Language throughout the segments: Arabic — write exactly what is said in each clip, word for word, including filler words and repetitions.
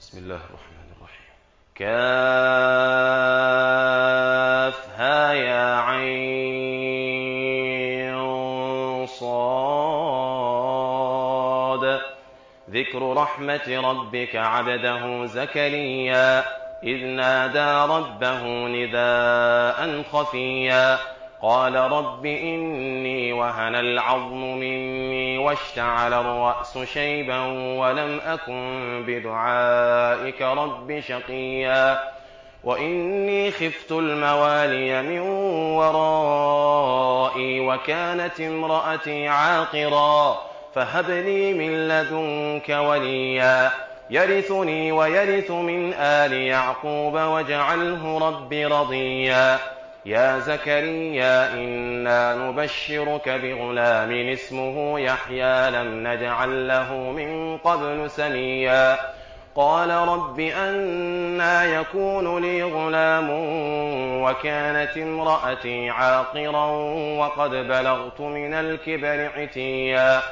بسم الله الرحمن الرحيم. كافها يا عين صاد ذكر رحمة ربك عبده زكريا إذ نادى ربه نداء خفيا قال رب إني وهن العظم مني واشتعل الرأس شيبا ولم أكن بدعائك رب شقيا وإني خفت الموالي من ورائي وكانت امرأتي عاقرا فهب لي من لدنك وليا يرثني ويرث من آل يعقوب واجعله رب رضيا يا زكريا إنا نبشرك بغلام اسمه يحيى لم نجعل له من قبل سميا قال رب أنى يكون لي غلام وكانت امرأتي عاقرا وقد بلغت من الكبر عتيا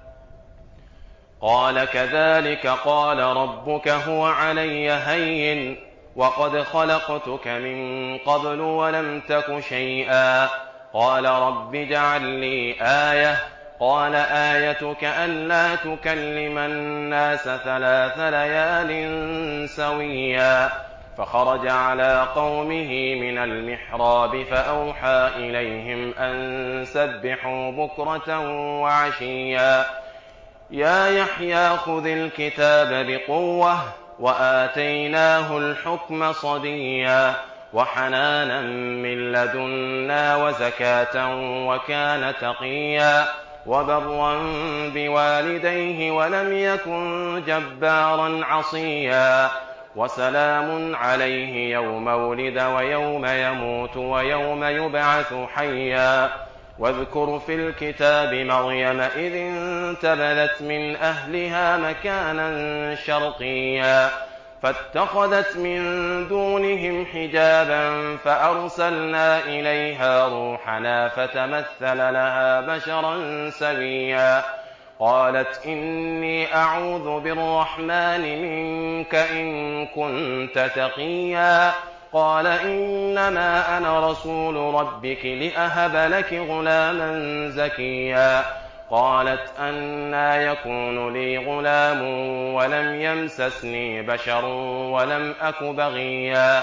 قال كذلك قال ربك هو علي هين وقد خلقتك من قبل ولم تك شيئا قال رب اجعل لي آية قال آيتك ألا تكلم الناس ثلاث ليال سويا فخرج على قومه من المحراب فأوحى إليهم أن سبحوا بكرة وعشيا يا يحيى خذ الكتاب بقوة وآتيناه الحكم صبيا وحنانا من لدنا وزكاة وكان تقيا وبرا بوالديه ولم يكن جبارا عصيا وسلام عليه يوم ولد ويوم يموت ويوم يبعث حيا واذكر في الكتاب مريم إذ انتبذت من أهلها مكانا شرقيا فاتخذت من دونهم حجابا فأرسلنا إليها روحنا فتمثل لها بشرا سويا قالت إني أعوذ بالرحمن منك إن كنت تقيا قال إنما أنا رسول ربك لأهب لك غلاما زكيا قالت أنى يكون لي غلام ولم يمسسني بشر ولم أك بغيا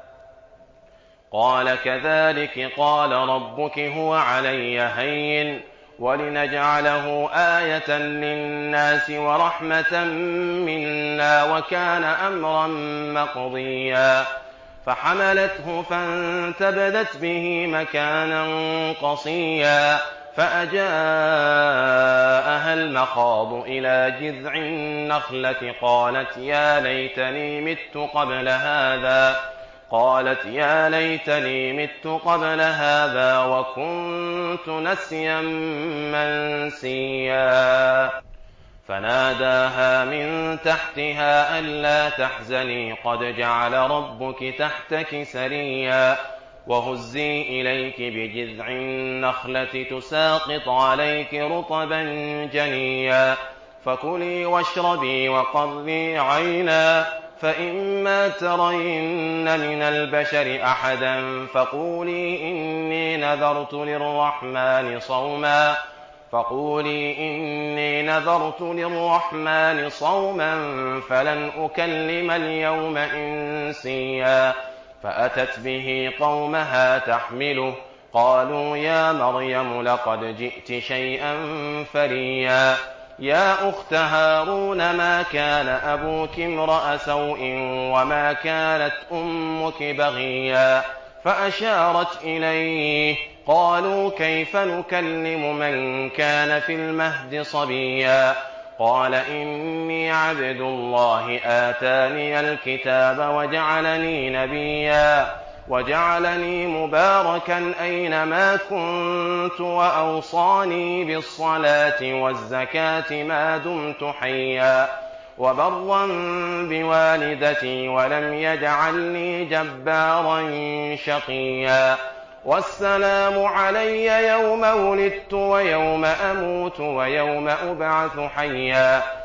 قال كذلك قال ربك هو علي هين ولنجعله آية للناس ورحمة منا وكان أمرا مقضيا فحملته فانتبذت به مكانا قصيا فأجاءها المخاض إلى جذع النخلة قالت يا ليتني مت قبل هذا قالت يا ليتني مت قبل هذا وكنت نسيا منسيا فناداها من تحتها ألا تحزني قد جعل ربك تحتك سريا وهزي إليك بجذع النخلة تساقط عليك رطبا جنيا فكلي واشربي وقري عينا فإما ترين من البشر أحدا فقولي إني نذرت للرحمن صوما فقولي إني نذرت للرحمن صوما فلن أكلم اليوم إنسيا فأتت به قومها تحمله قالوا يا مريم لقد جئت شيئا فريا يا أخت هارون ما كان أبوك امرأ سوء وما كانت أمك بغيا فأشارت إليه قالوا كيف نكلم من كان في المهد صبيا قال إني عبد الله آتاني الكتاب وجعلني نبيا وجعلني مباركا أينما كنت وأوصاني بالصلاة والزكاة ما دمت حيا وبرا بوالدتي ولم يجعلني جبارا شقيا والسلام علي يوم ولدت ويوم أموت ويوم أبعث حيا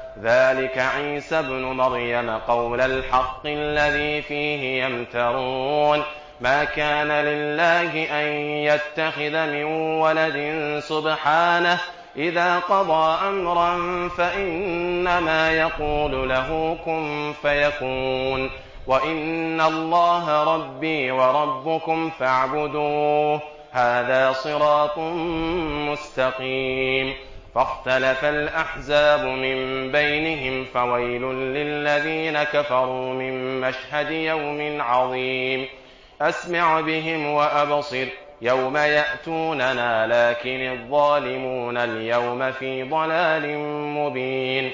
ذلك عيسى ابن مريم قول الحق الذي فيه يمترون ما كان لله أن يتخذ من ولد سبحانه إذا قضى أمرا فإنما يقول له كن فيكون وإن الله ربي وربكم فاعبدوه هذا صراط مستقيم فاختلف الأحزاب من بينهم فويل للذين كفروا من مشهد يوم عظيم أسمع بهم وأبصر يوم يأتوننا لكن الظالمون اليوم في ضلال مبين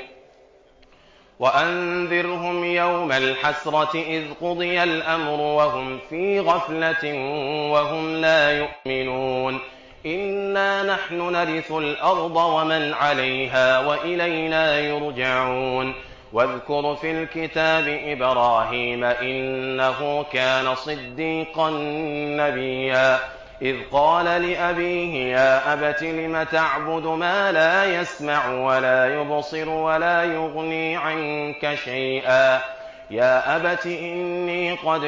وأنذرهم يوم الحسرة إذ قضي الأمر وهم في غفلة وهم لا يؤمنون إنا نحن نرث الأرض ومن عليها وإلينا يرجعون واذكر في الكتاب إبراهيم إنه كان صديقا نبيا إذ قال لأبيه يا أبت لم تعبد ما لا يسمع ولا يبصر ولا يغني عنك شيئا يا أبت إني قد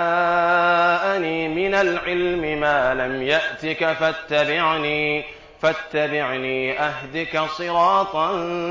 جاءني من العلم ما لم يأتك فاتبعني فاتبعني أهدك صراطا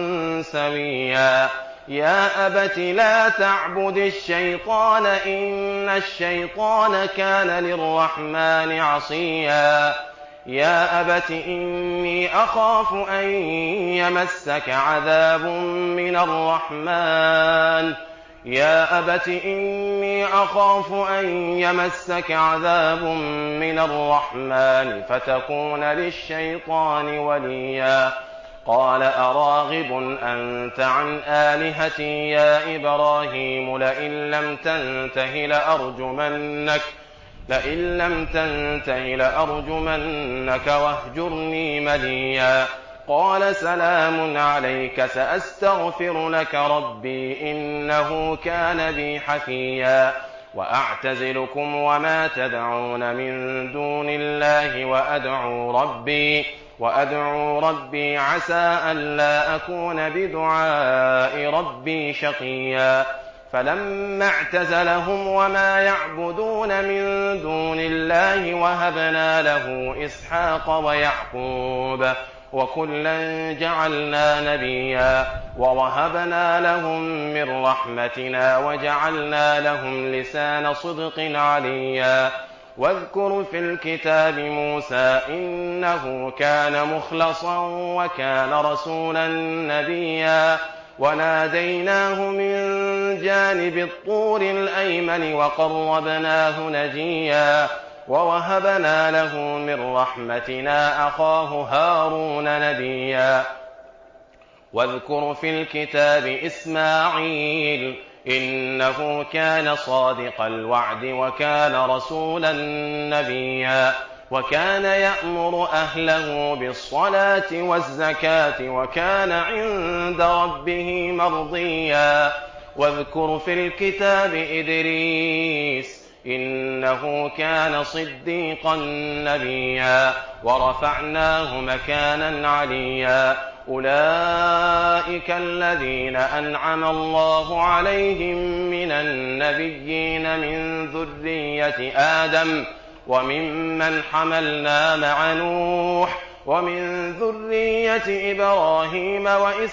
سويا يا أبت لا تعبد الشيطان إن الشيطان كان للرحمن عصيا يا أبت إني أخاف أن يمسك عذاب من الرحمن يا أبت إني أخاف أن يمسك عذاب من الرحمن فتكون للشيطان وليا قال أراغب أنت عن آلهتي يا إبراهيم لئن لم تنته لأرجمنك لئن لم تنته لأرجمنك واهجرني مليا قال سلام عليك سأستغفر لك ربي إنه كان بي حفيا وأعتزلكم وما تدعون من دون الله وأدعو ربي وأدعو ربي عسى ألا أكون بدعاء ربي شقيا فلما اعتزلهم وما يعبدون من دون الله وهبنا له إسحاق ويعقوب وكلا جعلنا نبيا ووهبنا لهم من رحمتنا وجعلنا لهم لسان صدق عليا واذكر في الكتاب موسى إنه كان مخلصا وكان رسولا نبيا وناديناه من جانب الطور الأيمن وقربناه نجيا ووهبنا له من رحمتنا أخاه هارون نبيا واذكر في الكتاب إسماعيل إنه كان صادق الوعد وكان رسولا نبيا وكان يأمر أهله بالصلاة والزكاة وكان عند ربه مرضيا واذكر في الكتاب إدريس إنه كان صديقا نبيا ورفعناه مكانا عليا أولئك الذين أنعم الله عليهم من النبيين من ذرية آدم وممن حملنا مع نوح ومن ذرية إبراهيم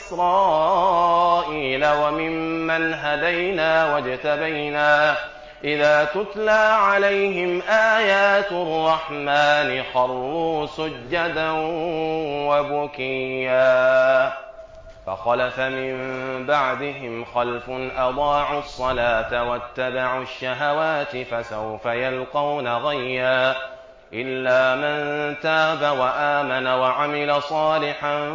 وإسرائيل وممن هدينا واجتبينا إذا تتلى عليهم آيات الرحمن خروا سجدا وبكيا فخلف من بعدهم خلف أضاعوا الصلاة واتبعوا الشهوات فسوف يلقون غيا إلا من تاب وآمن وعمل صالحا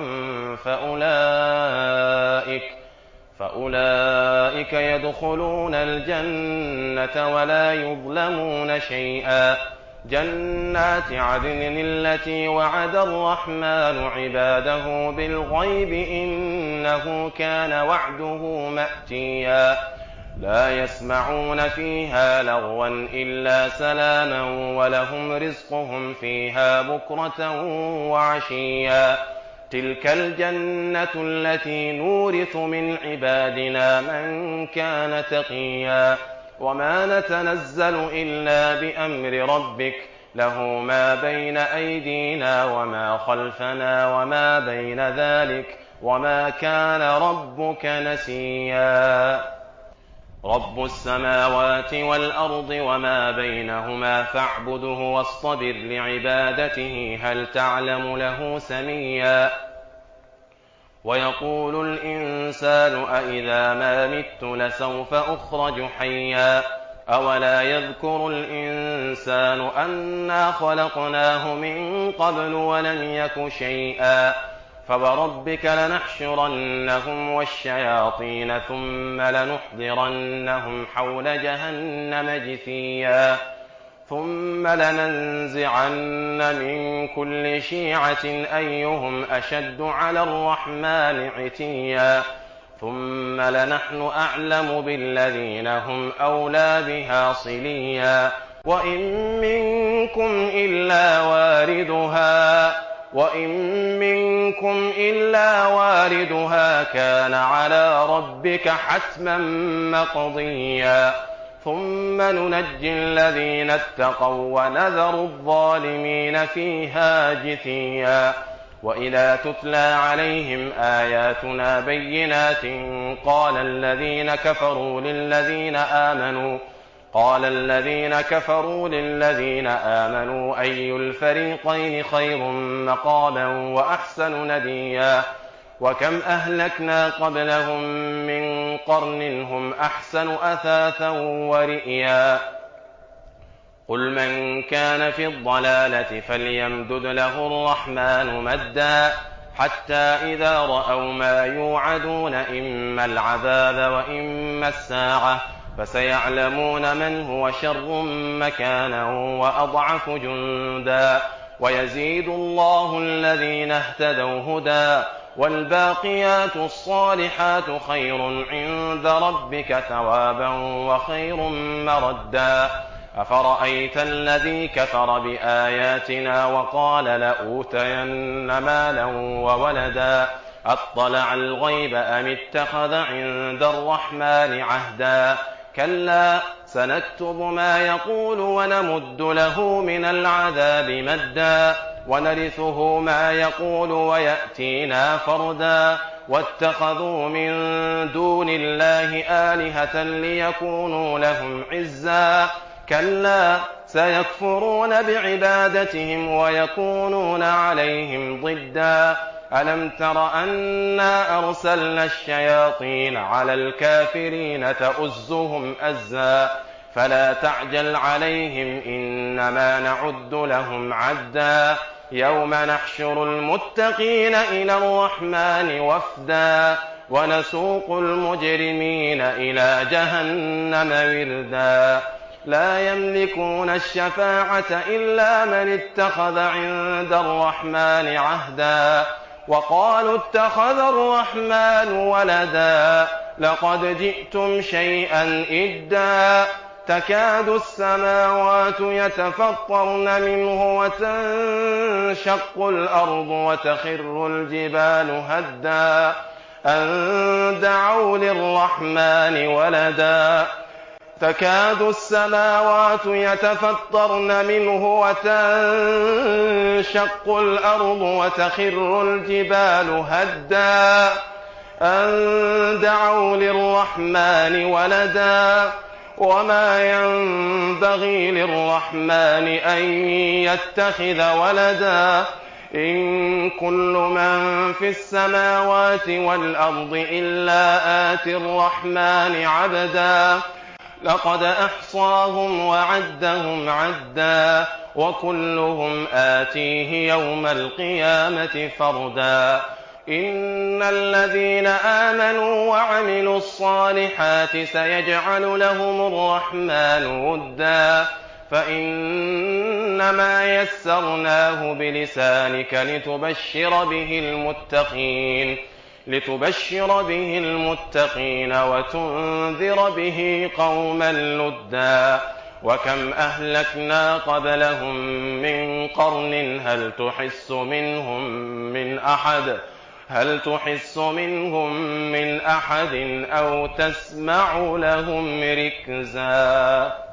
فأولئك فأولئك يدخلون الجنة ولا يظلمون شيئا جنات عدن التي وعد الرحمن عباده بالغيب إنه كان وعده مأتيا لا يسمعون فيها لغوا إلا سلاما ولهم رزقهم فيها بكرة وعشيا تلك الجنة التي نورث من عبادنا من كان تقيا وما نتنزل إلا بأمر ربك له ما بين أيدينا وما خلفنا وما بين ذلك وما كان ربك نسيا رب السماوات والأرض وما بينهما فاعبده واصطبر لعبادته هل تعلم له سميا ويقول الإنسان أإذا ما مت لسوف أخرج حيا أولا يذكر الإنسان أنا خلقناه من قبل ولم يك شيئا فوربك لنحشرنهم والشياطين ثم لنحضرنهم حول جهنم جثيا ثم لننزعن من كل شيعة أيهم أشد على الرحمن عتيا ثم لنحن أعلم بالذين هم أولى بها صليا وإن منكم إلا واردها وإن منكم إلا واردها كان على ربك حتما مقضيا ثم ننجي الذين اتقوا ونذر الظالمين فيها جثيا وإذا تتلى عليهم آياتنا بينات قال الذين كفروا للذين آمنوا قال الذين كفروا للذين آمنوا أي الفريقين خير مقاما وأحسن نديا وكم أهلكنا قبلهم من قرن هم أحسن أثاثا ورئيا قل من كان في الضلالة فليمدد له الرحمن مدا حتى إذا رأوا ما يوعدون إما العذاب وإما الساعة فسيعلمون من هو شر مكانا وأضعف جندا ويزيد الله الذين اهتدوا هدى والباقيات الصالحات خير عند ربك ثوابا وخير مردا أفرأيت الذي كفر بآياتنا وقال لأوتين مالا وولدا أطلع الغيب أم اتخذ عند الرحمن عهدا كلا سنكتب ما يقول ونمد له من العذاب مدا ونرثه ما يقول ويأتينا فردا واتخذوا من دون الله آلهة ليكونوا لهم عزا كلا سيكفرون بعبادتهم ويكونون عليهم ضدا ألم تر أنا أرسلنا الشياطين على الكافرين تؤزهم أزا فلا تعجل عليهم إنما نعد لهم عدا يوم نحشر المتقين إلى الرحمن وفدا ونسوق المجرمين إلى جهنم وردا لا يملكون الشفاعة إلا من اتخذ عند الرحمن عهدا وقالوا اتخذ الرحمن ولدا لقد جئتم شيئا إدا تكاد السماوات يتفطرن منه وتنشق الأرض وتخر الجبال هدا أن دعوا للرحمن ولدا تكاد السماوات يتفطرن منه وتنشق الأرض وتخر الجبال هدا أن دعوا للرحمن ولدا وما ينبغي للرحمن أن يتخذ ولدا إن كل من في السماوات والأرض إلا آتي الرحمن عبدا لقد أحصاهم وعدهم عدا وكلهم آتيه يوم القيامة فردا إن الذين آمنوا وعملوا الصالحات سيجعل لهم الرحمن ودا فإنما يسرناه بلسانك لتبشر به المتقين لتبشر به المتقين وتنذر به قوما لدا وكم أهلكنا قبلهم من قرن هل تحس منهم من أحد هل تحس منهم من أحد أو تسمع لهم ركزا